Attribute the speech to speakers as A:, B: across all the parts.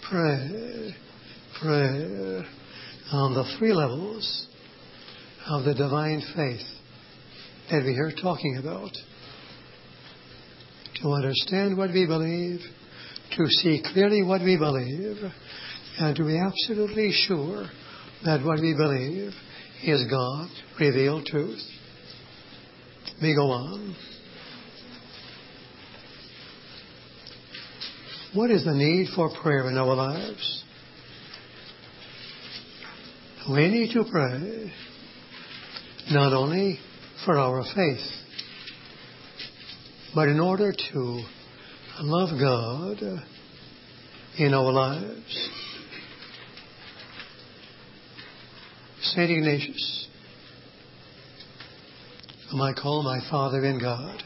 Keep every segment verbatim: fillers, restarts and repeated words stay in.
A: pray, pray on the three levels of the divine faith that we are talking about. To understand what we believe, to see clearly what we believe, and to be absolutely sure that what we believe is God revealed truth. We go on. What is the need for prayer in our lives? We need to pray not only for our faith, but in order to love God in our lives. Saint Ignatius, whom I call my Father in God,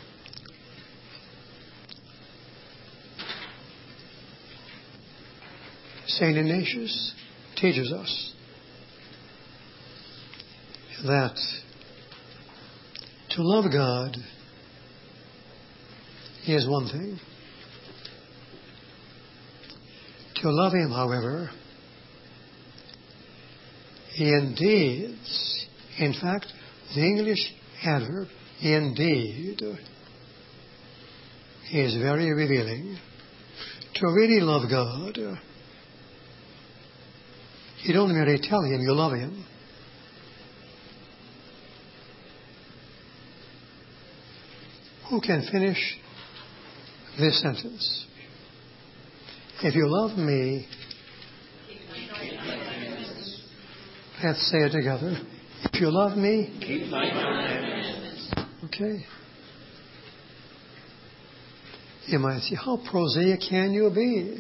A: Saint Ignatius teaches us that to love God is one thing. To love Him, however, indeed, in fact, the English adverb, indeed, is very revealing. To really love God, you don't merely tell Him you love Him. Who can finish this sentence? If you love me, let's say it together. If you love me, keep my commandments. Okay. You might say, how prosaic can you be?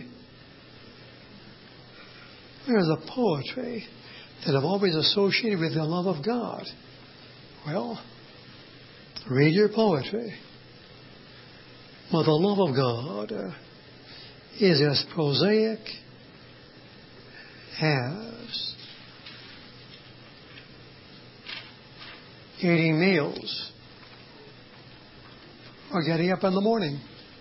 A: There's a poetry that I've always associated with the love of God. Well, read your poetry. Well, the love of God uh, is as prosaic as eating meals or getting up in the morning.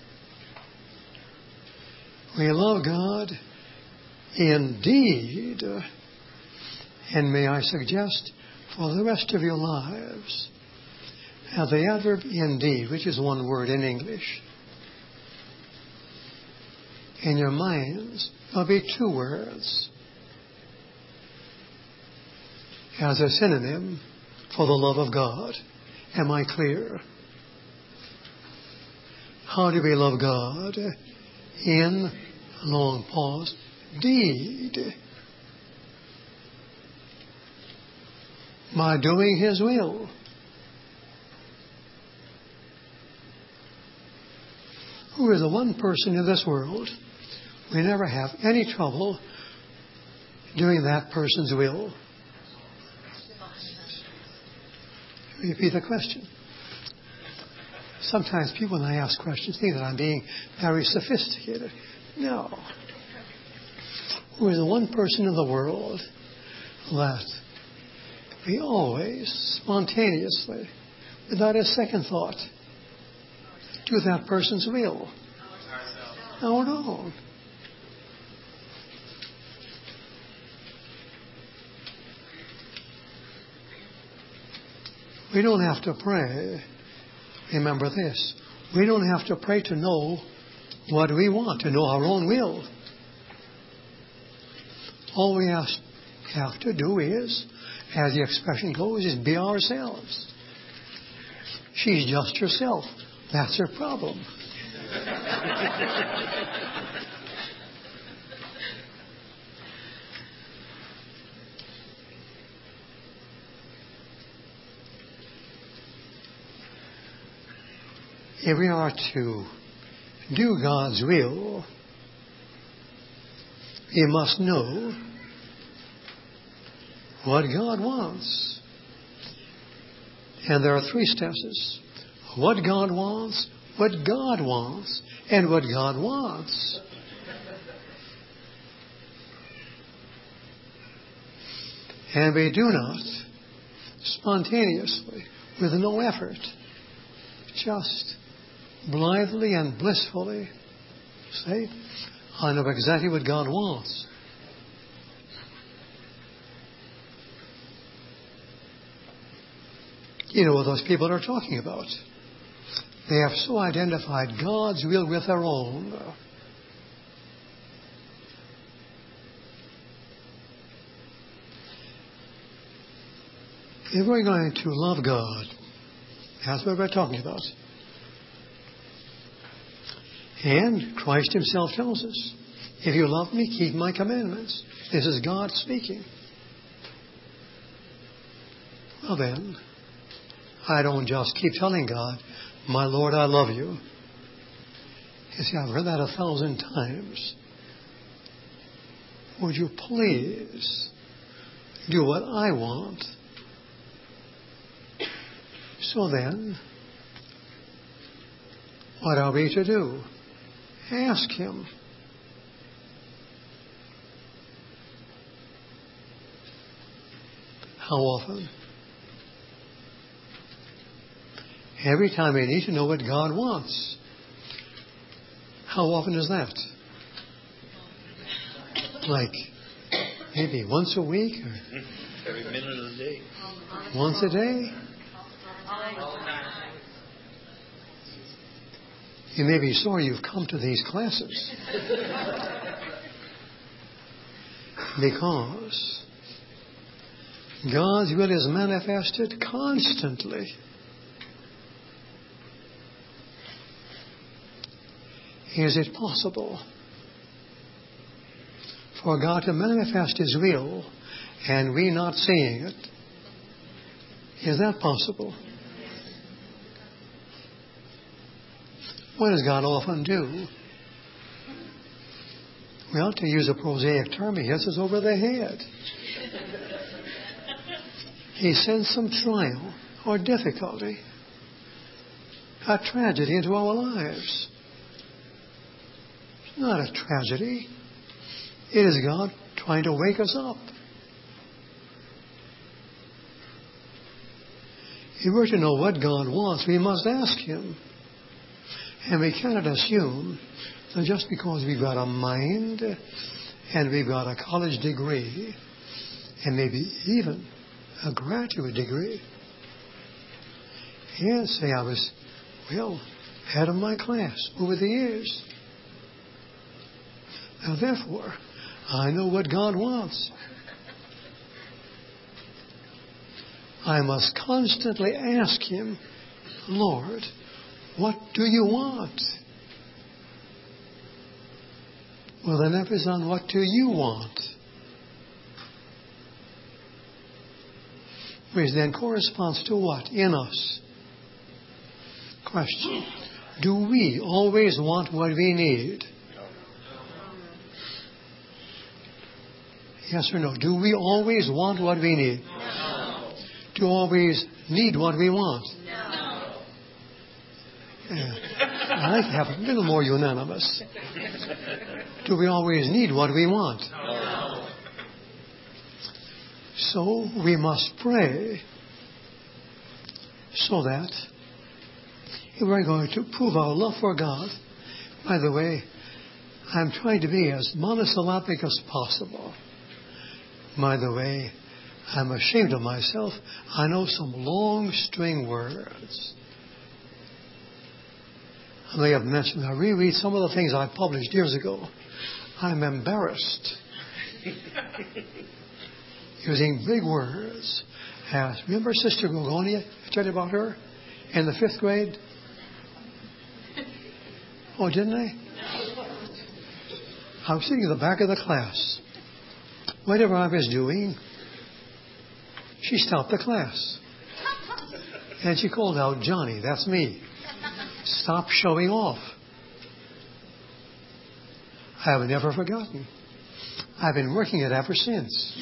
A: We love God indeed, uh, and may I suggest for the rest of your lives, have the adverb indeed, which is one word in English. In your minds, there'll be two words as a synonym for the love of God. Am I clear? How do we love God? In, long pause, deed. By doing His will. Who is the one person in this world we never have any trouble doing that person's will? Repeat the question. Sometimes people, when I ask questions, think that I'm being very sophisticated. No. Who is the one person in the world that we always, spontaneously, without a second thought, do that person's will? Our own. We don't have to pray. Remember this. We don't have to pray to know what we want, to know our own will. All we have to do is, as the expression goes, is be ourselves. She's just herself. That's her problem. If we are to do God's will, we must know what God wants. And there are three steps. What God wants, what God wants, and what God wants. And we do not spontaneously, with no effort, just blithely and blissfully say, I know exactly what God wants. You know what those people are talking about. They have so identified God's will with their own. If we're going to love God, that's what we're talking about. And Christ himself tells us, if you love me, keep my commandments. This is God speaking. Well then, I don't just keep telling God, my Lord, I love you. You see, I've heard that a thousand times. Would you please do what I want? So then, what are we to do? Ask him. How often? Every time we need to know what God wants. How often is that? Like maybe once a week? Or
B: every minute of the day.
A: Once a day? You may be sorry you've come to these classes. Because God's will is manifested constantly. Is it possible for God to manifest his will and we not seeing it? Is that possible? What does God often do? Well, to use a prosaic term, he hits us over the head. He sends some trial or difficulty, a tragedy into our lives. It's not a tragedy. It is God trying to wake us up. If we're to know what God wants, we must ask him. And we cannot assume that just because we've got a mind and we've got a college degree and maybe even a graduate degree, and say I was, well, head of my class over the years. Now therefore, I know what God wants. I must constantly ask him, Lord, what do you want? Well, then emphasis on what do you want? Which then corresponds to what? In us. Question. Do we always want what we need? Yes or no? Do we always want what we need?
B: No.
A: Do we always need what we want?
B: No.
A: Yeah. I like to have a little more unanimous. Do we always need what we want?
B: No.
A: So we must pray so that if we're going to prove our love for God, by the way, I'm trying to be as monosyllabic as possible. By the way, I'm ashamed of myself. I know some long string words. I may have mentioned, I reread some of the things I published years ago. I'm embarrassed. Using big words. As, remember Sister Gogonia? I told you about her? In the fifth grade? Oh, didn't I? I was sitting in the back of the class. Whatever I was doing, she stopped the class. And she called out, Johnny, that's me. Stop showing off. I have never forgotten. I've been working it ever since.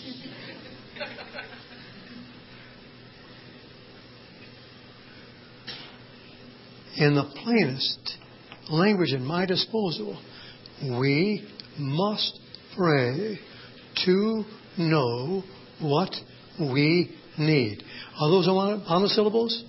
A: In the plainest language at my disposal, we must pray to know what we need. Are those monosyllables?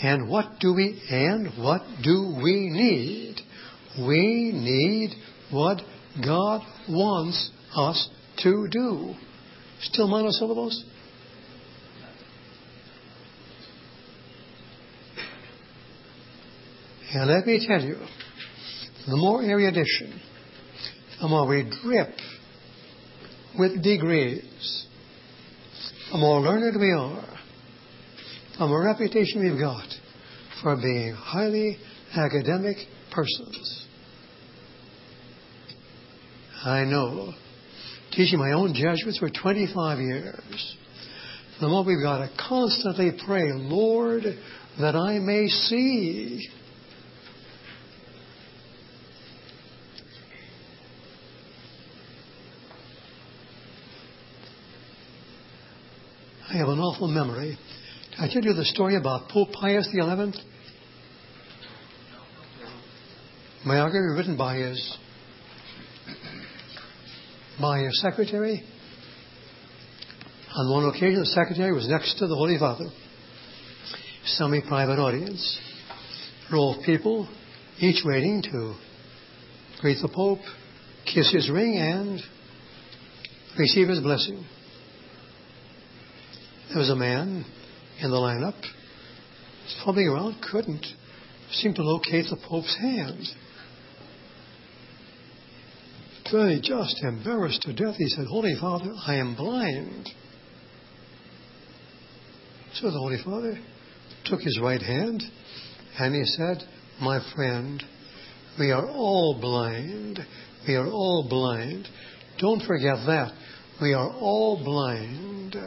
A: And what do we and what do we need? We need what God wants us to do. Still monosyllables? And let me tell you, the more erudition, the more we drip with degrees, the more learned we are, the more reputation we've got for being highly academic persons. I know, teaching my own Jesuits for twenty-five years, the more we've got to constantly pray, Lord, that I may see. I have an awful memory. Did I tell you the story about Pope Pius the eleventh? Biography written by his by his secretary. On one occasion, the secretary was next to the Holy Father. Semi-private audience. Row of people, each waiting to greet the Pope, kiss his ring, and receive his blessing. There was a man in the lineup, fumbling around, couldn't seem to locate the Pope's hand. Finally, just embarrassed to death, he said, Holy Father, I am blind. So the Holy Father took his right hand and he said, my friend, we are all blind. We are all blind. Don't forget that. We are all blind.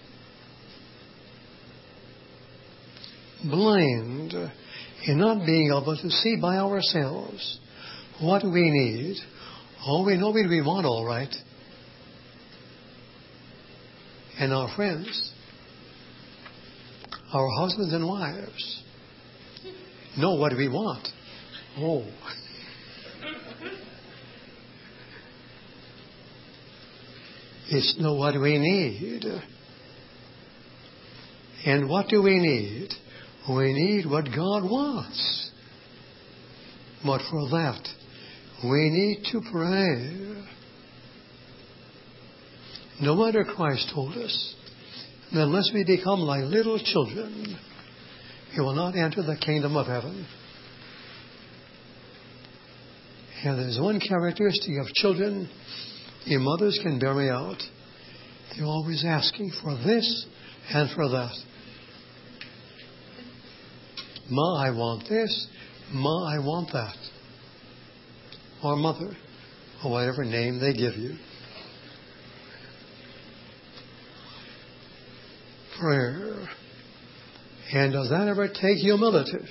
A: Blind in not being able to see by ourselves what we need. Oh, we know what we want, all right. And our friends, our husbands and wives, know what we want. Oh. It's know what we need. And what do we need? We need what God wants. But for that, we need to pray. No wonder Christ told us that unless we become like little children, we will not enter the kingdom of heaven. And there's one characteristic of children, your mothers can bear me out. They're always asking for this and for that. Ma, I want this. Ma, I want that. Or mother, or whatever name they give you. Prayer. And does that ever take humility?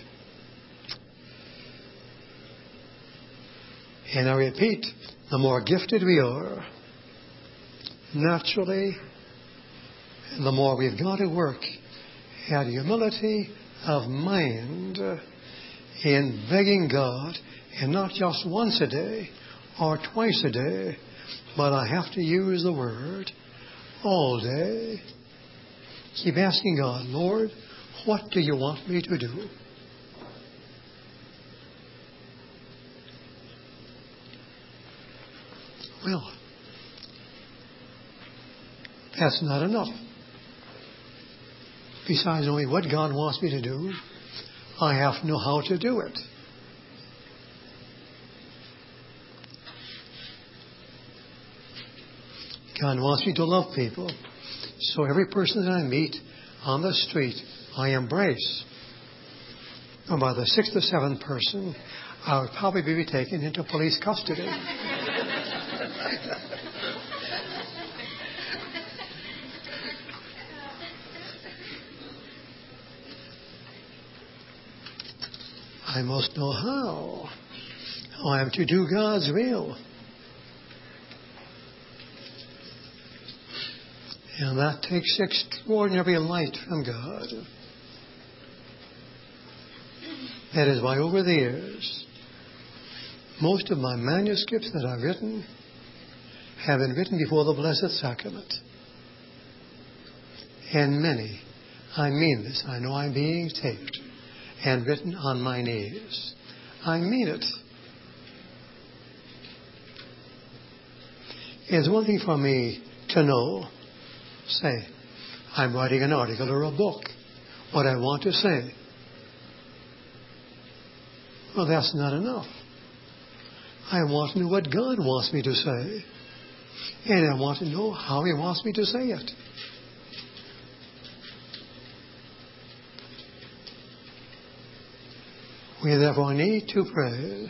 A: And I repeat, the more gifted we are, naturally, the more we've got to work at humility of mind in begging God, and not just once a day or twice a day, but I have to use the word all day. Keep asking God, Lord, what do you want me to do? Well, that's not enough. Besides knowing what God wants me to do, I have to know how to do it. God wants me to love people. So every person that I meet on the street, I embrace. And by the sixth or seventh person, I would probably be taken into police custody. I must know how. How I am to do God's will. And that takes extraordinary light from God. That is why over the years, most of my manuscripts that I've written have been written before the Blessed Sacrament. And many, I mean this, I know I'm being taped, and written on my knees. I mean it. It's one thing for me to know, say, I'm writing an article or a book, what I want to say. Well, that's not enough. I want to know what God wants me to say. And I want to know how He wants me to say it. We therefore need to pray.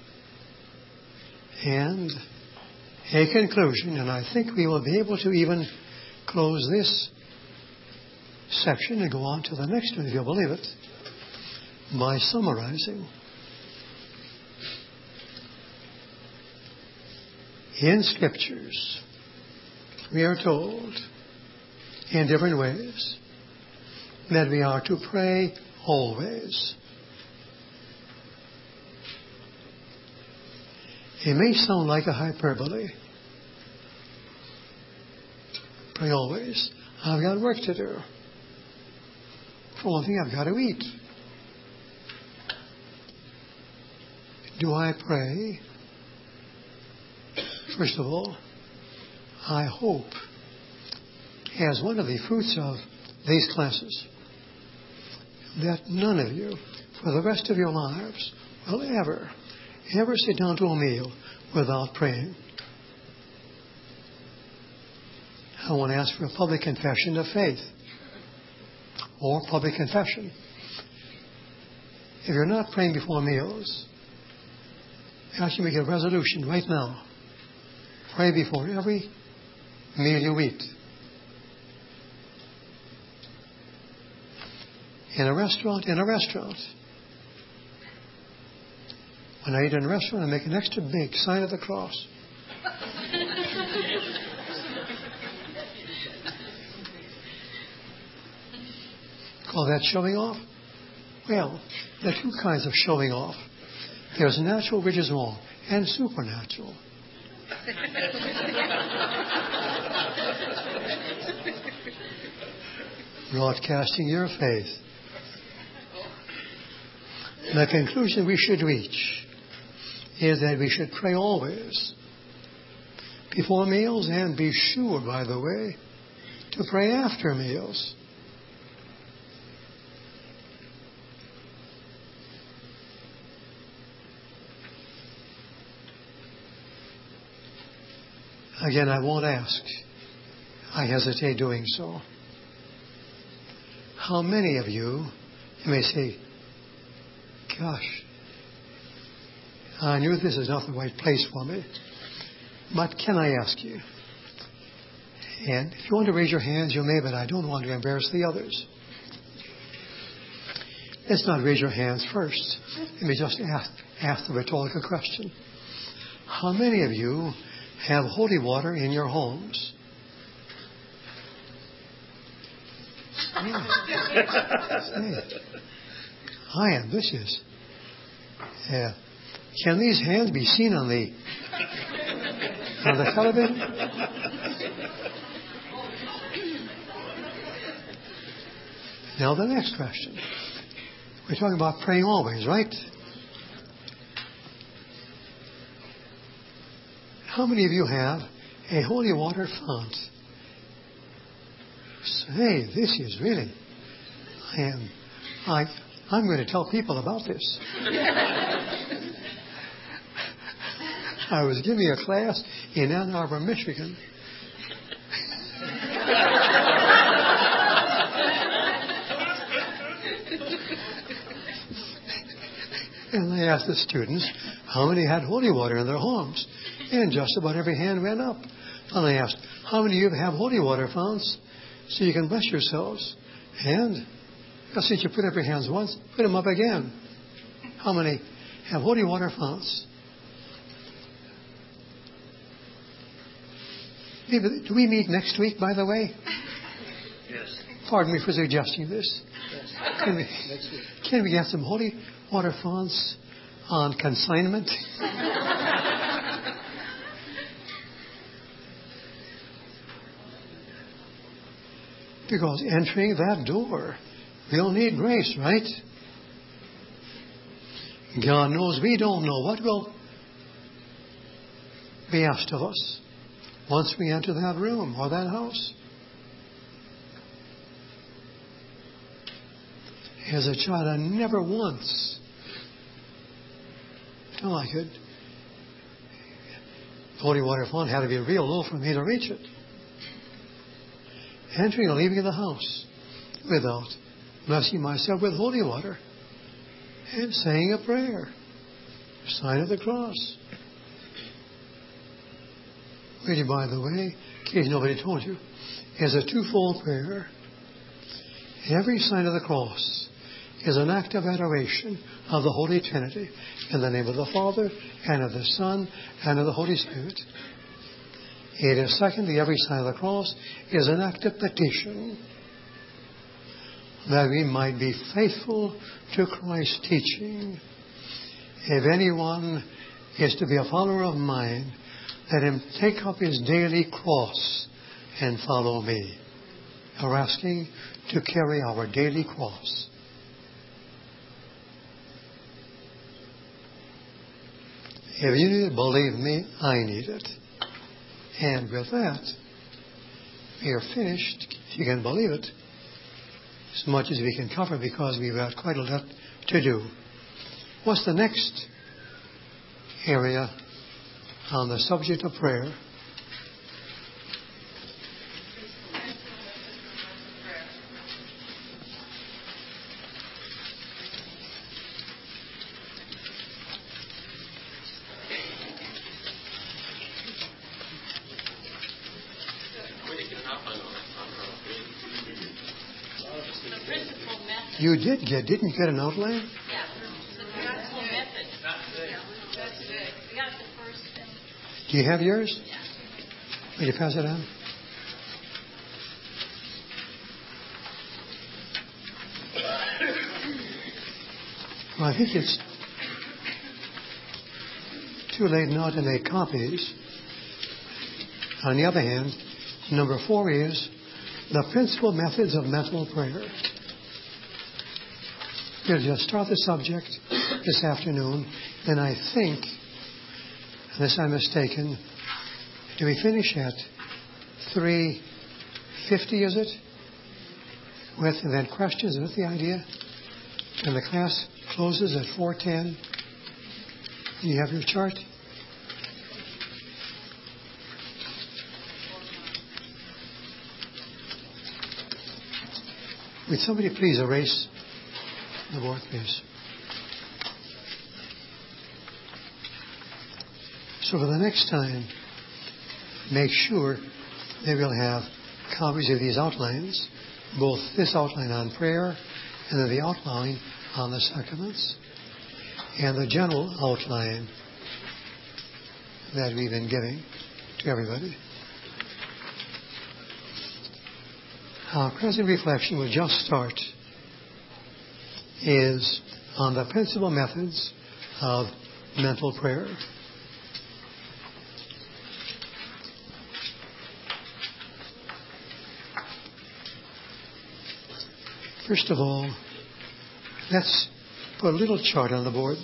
A: And a conclusion, and I think we will be able to even close this section and go on to the next one, if you believe it, by summarizing. In Scriptures, we are told in different ways that we are to pray always. It may sound like a hyperbole. Pray always. I've got work to do. For one thing, I've got to eat. Do I pray? First of all, I hope, as one of the fruits of these classes, that none of you, for the rest of your lives, will ever, ever sit down to a meal without praying. I want to ask for a public confession of faith, or public confession. If you're not praying before meals, I ask you to make a resolution right now. Pray before every meal you eat. In a restaurant, in a restaurant. When I eat in a restaurant, I make an extra big sign of the cross. Call that showing off? Well, there are two kinds of showing off. There's natural, which is wrong, and supernatural. Broadcasting your faith. The conclusion we should reach is that we should pray always before meals, and be sure, by the way, to pray after meals. Again, I won't ask. I hesitate doing so. How many of you, you may say, gosh, I knew this is not the right place for me. But can I ask you? And if you want to raise your hands, you may, but I don't want to embarrass the others. Let's not raise your hands first. Let me just ask, ask the rhetorical question. How many of you have holy water in your homes? Yeah. Say, I am vicious. Yeah. Can these hands be seen on the on the television? Now the next question. We're talking about praying always, right? How many of you have a holy water font? Say, this is really, I am, I, I'm going to tell people about this. I was giving a class in Ann Arbor, Michigan. And I asked the students how many had holy water in their homes. And just about every hand went up. And I asked, how many of you have holy water founts so you can bless yourselves? And since you put up your hands once, put them up again. How many have holy water founts? Do we meet next week, by the way?
B: Yes.
A: Pardon me for suggesting this.
B: Yes.
A: Can we, can we get some holy water founts on consignment? Because entering that door, we'll need grace, right? God knows we don't know what will be asked of us once we enter that room or that house. As a child, I never once felt I could. The holy water font had to be real low for me to reach it. Entering and leaving the house without blessing myself with holy water and saying a prayer, sign of the cross. Really, by the way, in case nobody told you, is a twofold prayer. Every sign of the cross is an act of adoration of the Holy Trinity in the name of the Father and of the Son and of the Holy Spirit. It is, secondly, every sign of the cross is an act of petition that we might be faithful to Christ's teaching. If anyone is to be a follower of mine, let him take up his daily cross and follow me. We're asking to carry our daily cross. If you need it, believe me, I need it. And with that, we are finished, if you can believe it, as much as we can cover because we've got quite a lot to do. What's the next area on the subject of prayer? You did get, didn't you get an outline?
C: Yeah, the principal method. That's it. We got the first thing.
A: Do you have yours?
C: Yeah.
A: Will you pass it on? Well, I think it's too late now to make copies. On the other hand, number four is the principal methods of mental prayer. We'll just start the subject this afternoon, and I think, unless I'm mistaken, do we finish at three fifty, is it? With and then questions, is that the idea? And the class closes at four ten. You have your chart? Would somebody please erase the board, please? So for the next time, make sure they will have copies of these outlines, both this outline on prayer and then the outline on the sacraments, and the general outline that we've been giving to everybody. Our present reflection will just start is on the principal methods of mental prayer. First of all, let's put a little chart on the board.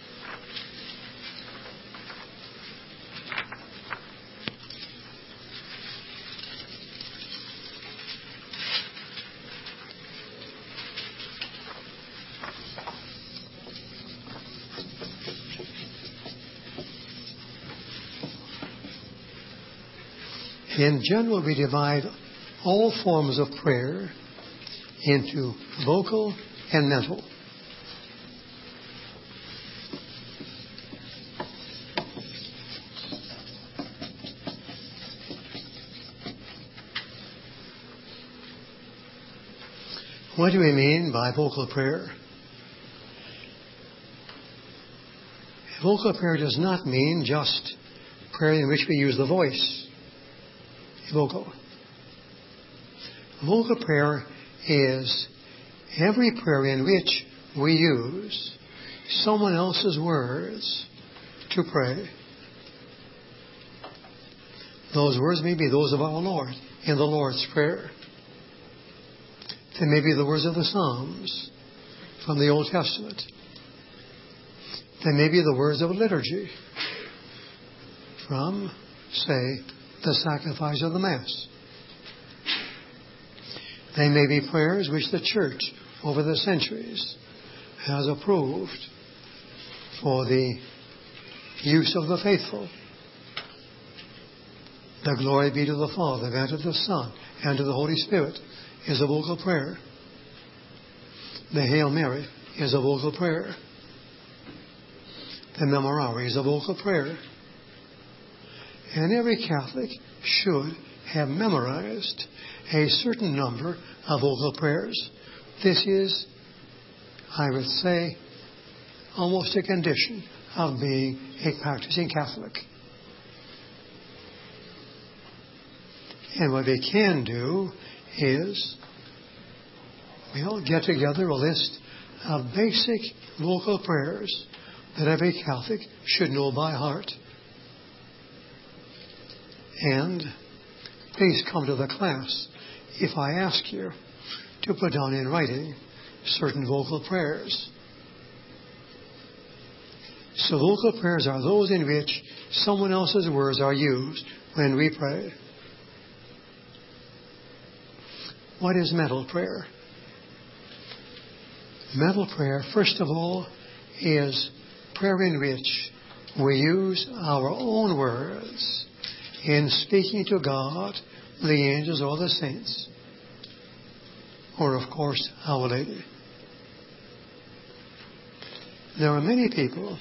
A: In general, we divide all forms of prayer into vocal and mental. What do we mean by vocal prayer? Vocal prayer does not mean just prayer in which we use the voice. Vocal. Vocal prayer is every prayer in which we use someone else's words to pray. Those words may be those of our Lord in the Lord's Prayer. They may be the words of the Psalms from the Old Testament. They may be the words of a liturgy from, say, the sacrifice of the Mass. They may be prayers which the Church, over the centuries, has approved for the use of the faithful. The glory be to the Father, and to the Son, and to the Holy Spirit is a vocal prayer. The Hail Mary is a vocal prayer. The Memorare is a vocal prayer. And every Catholic should have memorized a certain number of vocal prayers. This is, I would say, almost a condition of being a practicing Catholic. And what they can do is, well, get together a list of basic vocal prayers that every Catholic should know by heart. And please come to the class if I ask you to put down in writing certain vocal prayers. So vocal prayers are those in which someone else's words are used when we pray. What is mental prayer? Mental prayer, first of all, is prayer in which we use our own words in speaking to God, the angels, or the saints, or, of course, Our Lady. There are many people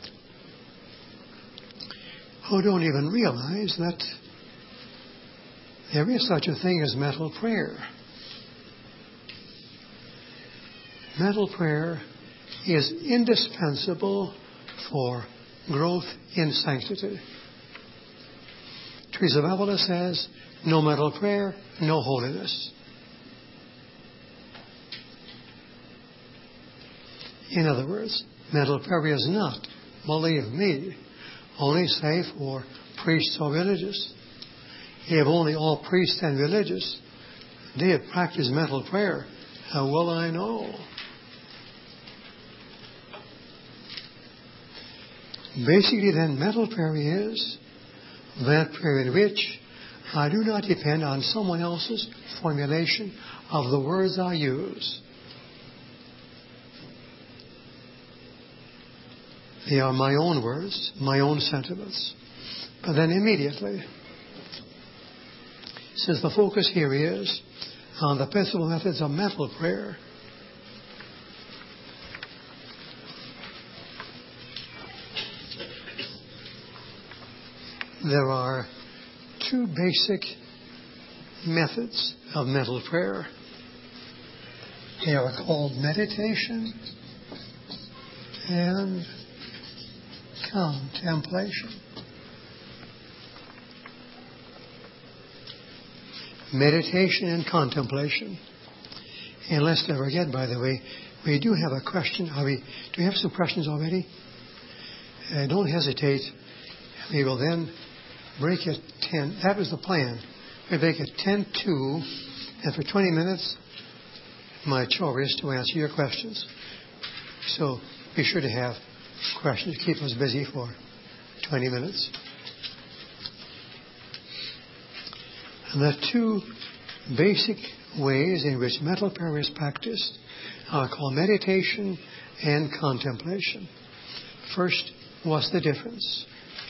A: who don't even realize that there is such a thing as mental prayer. Mental prayer is indispensable for growth in sanctity. Teresa of Avila says, no mental prayer, no holiness. In other words, mental prayer is not, believe me, only safe for priests or religious. If only all priests and religious did practice mental prayer, how well I know. Basically, then, mental prayer is that prayer in which I do not depend on someone else's formulation of the words I use. They are my own words, my own sentiments. But then immediately, since the focus here is on the principal methods of mental prayer, there are two basic methods of mental prayer. They are called meditation and contemplation. Meditation and contemplation. And let's never forget, by the way, we do have a question. Are we, do we have some questions already? Uh, don't hesitate. We will then break at ten. That was the plan. We break at ten two, and for twenty minutes, my chore is to answer your questions. So be sure to have questions to keep us busy for twenty minutes. And the two basic ways in which mental prayer is practiced are called meditation and contemplation. First, what's the difference?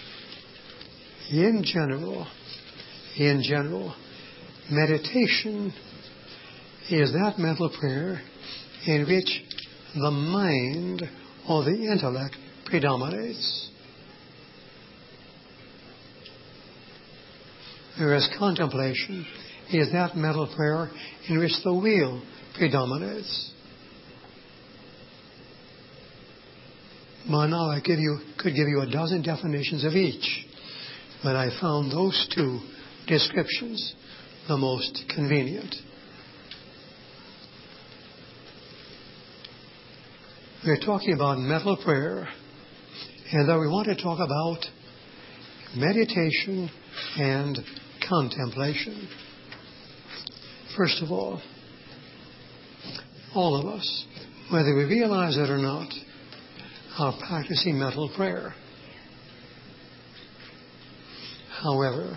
A: In general, in general, meditation is that mental prayer in which the mind or the intellect predominates. Whereas contemplation is that mental prayer in which the will predominates. Well, now I give you, could give you a dozen definitions of each, but I found those two descriptions the most convenient. We're talking about mental prayer, and then we want to talk about meditation and contemplation. First of all, all of us, whether we realize it or not, are practicing mental prayer. However,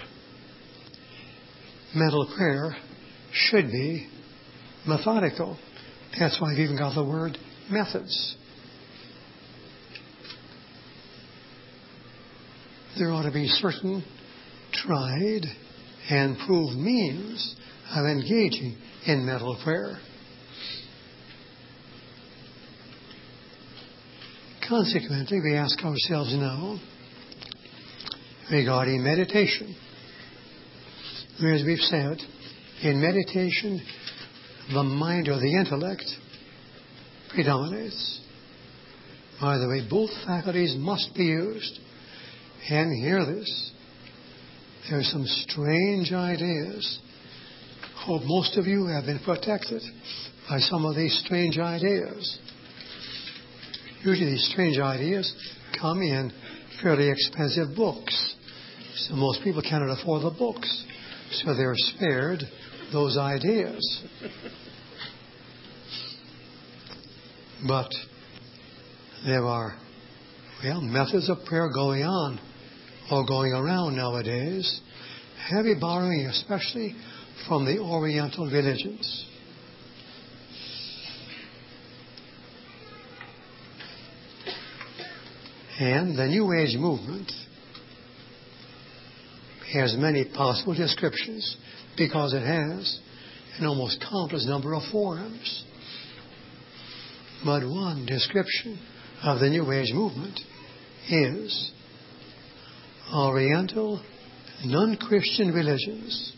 A: mental prayer should be methodical. That's why I've even got the word methods. There ought to be certain tried and proved means of engaging in mental prayer. Consequently, we ask ourselves now regarding meditation. As we've said, in meditation, the mind or the intellect predominates. By the way, both faculties must be used. And hear this. There are some strange ideas. Hope most of you have been protected by some of these strange ideas. Usually these strange ideas come in fairly expensive books. So most people cannot afford the books. So they're spared those ideas. But there are, well, methods of prayer going on or going around nowadays, heavy borrowing especially from the Oriental religions. And the New Age movement has many possible descriptions because it has an almost countless number of forms. But one description of the New Age movement is Oriental non-Christian religions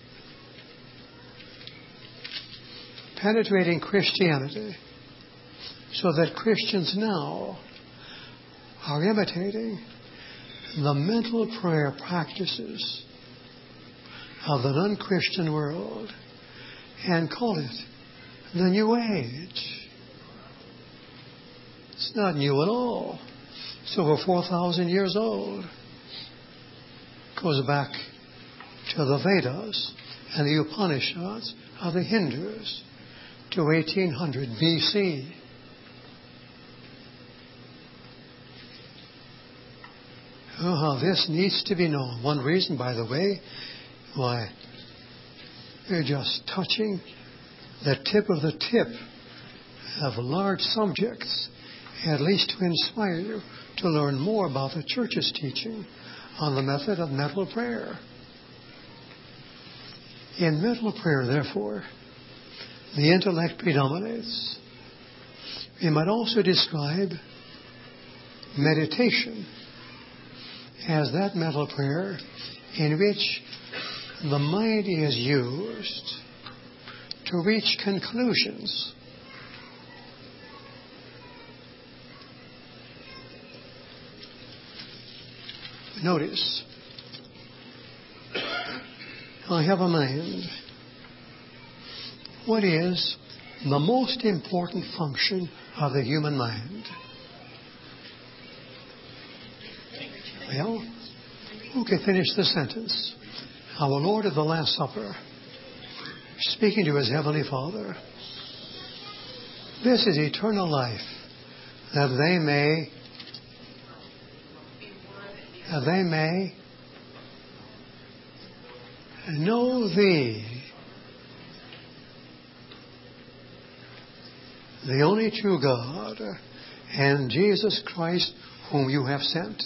A: penetrating Christianity so that Christians now are imitating the mental prayer practices of the non-Christian world and call it the New Age. It's not new at all. It's over four thousand years old. It goes back to the Vedas and the Upanishads of the Hindus to eighteen hundred B C. Oh, how this needs to be known. One reason, by the way, why you're just touching the tip of the tip of large subjects, at least to inspire you to learn more about the Church's teaching on the method of mental prayer. In mental prayer, therefore, the intellect predominates. We might also describe meditation as that mental prayer in which the mind is used to reach conclusions. Notice, I have a mind. What is the most important function of the human mind? Well, who can finish the sentence? Our Lord at the Last Supper, speaking to his Heavenly Father, this is eternal life, that they may, that they may know thee, the only true God, and Jesus Christ, whom you have sent.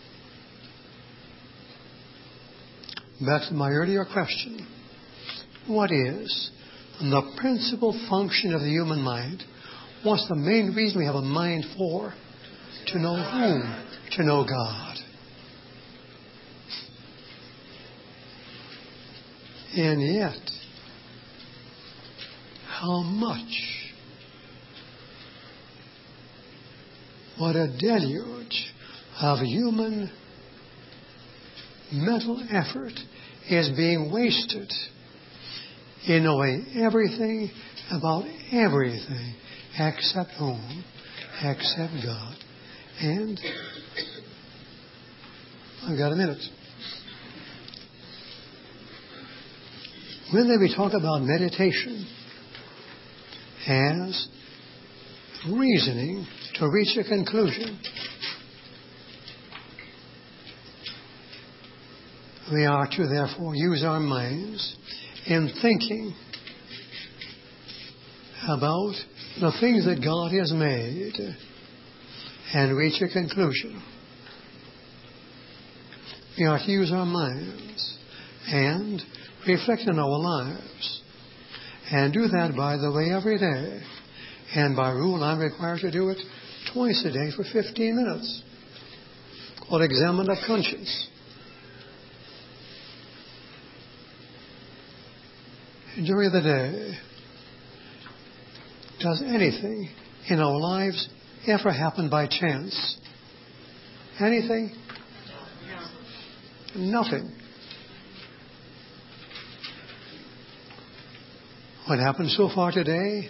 A: Back to my earlier question. What is the principal function of the human mind? What's the main reason we have a mind for? To know whom? To know God. And yet, how much, what a deluge of human mental effort is being wasted in knowing everything about everything except whom? Except God. And I've got a minute. When we talk about meditation as reasoning to reach a conclusion. We are to therefore use our minds in thinking about the things that God has made and reach a conclusion. We are to use our minds and reflect on our lives and do that, by the way, every day. And by rule, I'm required to do it twice a day for fifteen minutes. Called examine of conscience. During the day, does anything in our lives ever happen by chance? Anything? Nothing. What happened so far today?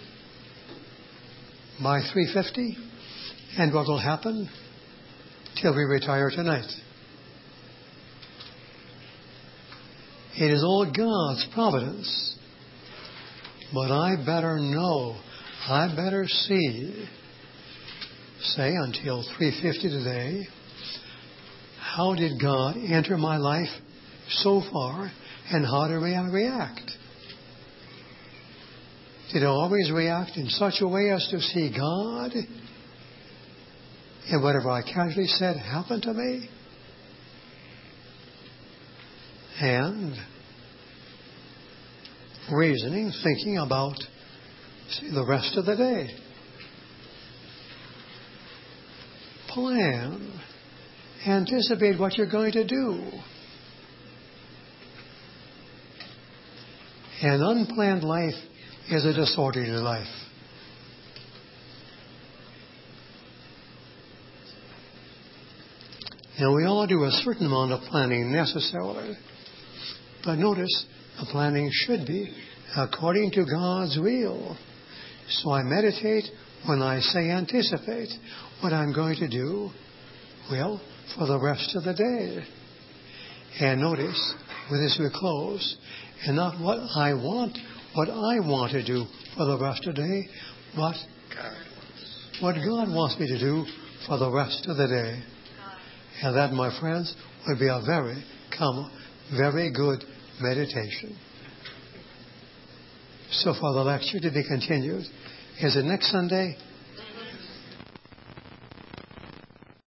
A: By three fifty? And what will happen till we retire tonight? It is all God's providence. But I better know, I better see, say until three fifty today, how did God enter my life so far, and how do I react? Did I always react in such a way as to see God in whatever I casually said happened to me? And reasoning, thinking about, see, the rest of the day. Plan. Anticipate what you're going to do. An unplanned life is a disorderly life. And we all do a certain amount of planning necessarily. But notice, the planning should be according to God's will. So I meditate when I say anticipate what I'm going to do, well, for the rest of the day. And notice, with this we close, and not what I want, what I want to do for the rest of the day, but what God wants me to do for the rest of the day. And that, my friends, would be a very, come, very good meditation. So for the lecture to be continued, is it next Sunday?